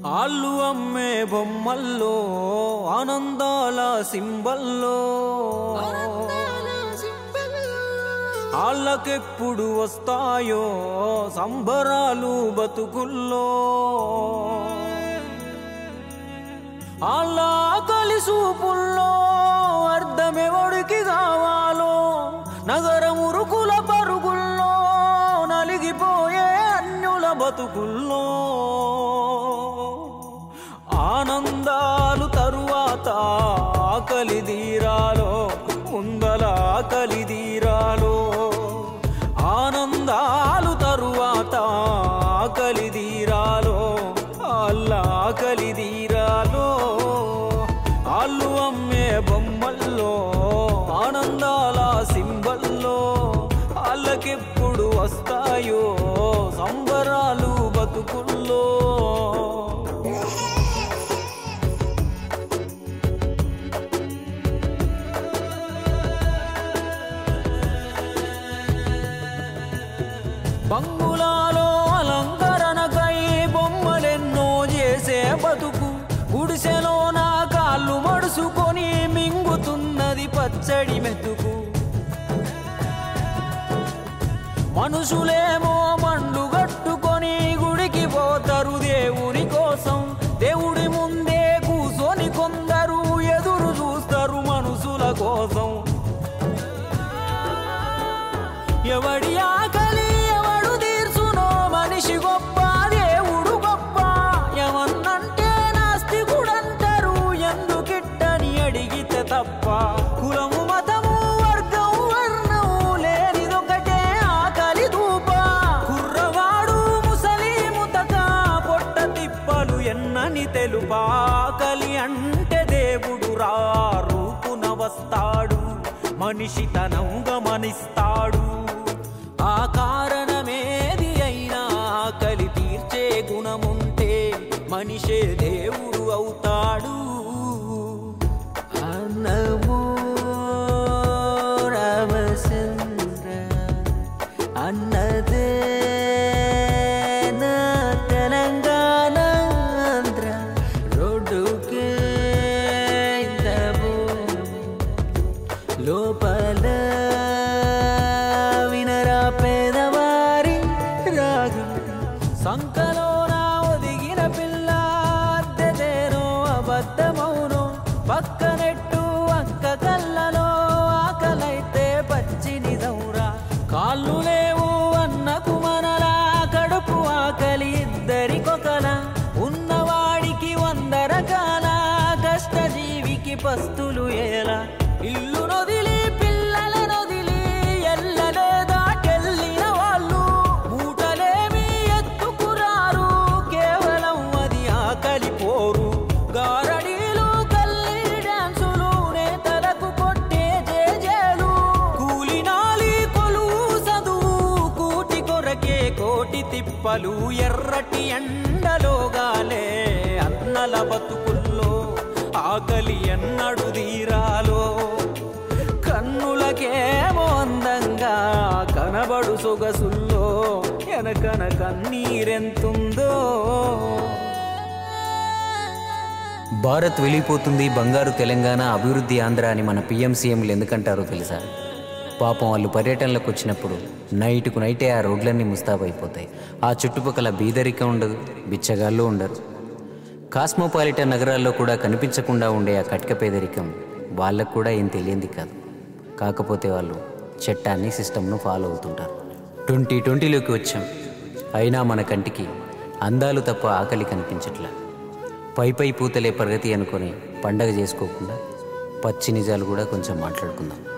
ఆళ్ళు అమ్మే బొమ్మల్లో ఆనందాల సింబల్లో ఆళ్ళకెప్పుడు వస్తాయో సంబరాలు బతుకుల్లో ఆళ్ళ ఆకలి సూపుల్లో అర్థమెవడికి కావాలో నగరమురుకుల పరుగుల్లో నలిగిపోయే అన్యుల బతుకుల్లో ఆనందాలు తరువాత ఆకలి తీరాలో ముందల ఆకలి తీరాలో ఆనందాలు తరువాత ఆకలి తీరాలో అల్లా ఆకలి తీరాలో ఆళ్ళు అమ్మే బొమ్మల్లో ఆనందాల సింబల్లో వాళ్ళకెప్పుడు వస్తాయో సంబరాలు బతుకుల్లో బంగులాలో అలంకరణకై బొమ్మలెన్నో చేసే బతుకు గుడిసెలో నా కాళ్ళు మడుసుకొని మింగుతున్నది పచ్చడి మెతుకు మనుషులేమో మండు గట్టుకొని గుడికి పోతారు దేవుని కోసం దేవుడి ముందే కూసోని కొందరు ఎదురు చూస్తారు మనుషుల కోసం ఎవడి ఆకలి ఎవడు తీర్చునో మనిషి గొప్ప దేవుడు గొప్ప ఏమన్నంటే నాస్తికుడంటారు ఎందుకిట్టని అడిగితే తప్ప కులము మతము వర్గం వర్ణం లేనిదొకటే ఆకలి ధూప కుర్రవాడు ముసలి ముతక పొట్ట తిప్పలు ఎన్నని తెలుపా ఆకలి అంటే దేవుడు రా రూపున వస్తాడు మనిషి తనం గమనిస్తాడు ఆ కారణమేది అయినా ఆకలి తీర్చే గుణముంటే మనిషే దేవుడు అవుతాడు అన్నమో రామచంద్ర అన్నదే నా తెలంగాణ ఆంధ్ర రోడ్డుకే లోపల పేదవారి రాగం సంకలో నా ఒదిగిన పిల్ల అద్దెదేనో అబద్ధమౌను పక్కనెట్టు అక్క కళ్ళలో ఆకలైతే పచ్చిని దౌరా కాళ్ళు లేవు అన్నకు మనలా కడుపు ఆకలి ఇద్దరికొకల ఉన్నవాడికి 100 రకాల కష్టజీవికి పస్తులు ఎలా ఇల్లు నొదిలి పిల్లల నొదిలి ఎల్లలేదా కెళ్ళిన వాళ్ళు మూటలేమి ఎత్తుకురారు కేవలం అది ఆకలి పోరు గారడీలు కల్లి డాన్సులు నేతలకు కొట్టే జేజేలు కూలినాలి కొలువు చదువు కూటి కొరకే కోటి తిప్పలు ఎర్రటి ఎండలోగాలే అన్నల బతుకుల్లో ఆకలి ఎన్నడు తీరాలో కన్నులకేమో అందంగా కనబడు సొగసుల్లో ఎనకన కన్నీరెంతుందో భారత్ వెళ్ళిపోతుంది బంగారు తెలంగాణ అభివృద్ధి ఆంధ్ర అని మన పిఎంసీఎంలు ఎందుకంటారో తెలుసా? పాపం వాళ్ళు పర్యటనలకు వచ్చినప్పుడు నైట్కు నైటే ఆ రోడ్లన్నీ ముస్తాబైపోతాయి. ఆ చుట్టుపక్కల బీదరికం ఉండదు, బిచ్చగాళ్ళు ఉండరు. కాస్మోపాలిటన్ నగరాల్లో కూడా కనిపించకుండా ఉండే ఆ కటిక పేదరికం వాళ్ళకు కూడా ఏం తెలియంది కాదు. కాకపోతే వాళ్ళు చట్టాన్ని సిస్టమ్ను ఫాలో అవుతుంటారు. 2020లోకి వచ్చాం, అయినా మన కంటికి అందాలు తప్ప ఆకలి కనిపించట్లా. పై పూతలే ప్రగతి అనుకొని పండగ చేసుకోకుండా పచ్చి నిజాలు కూడా కొంచెం మాట్లాడుకుందాం.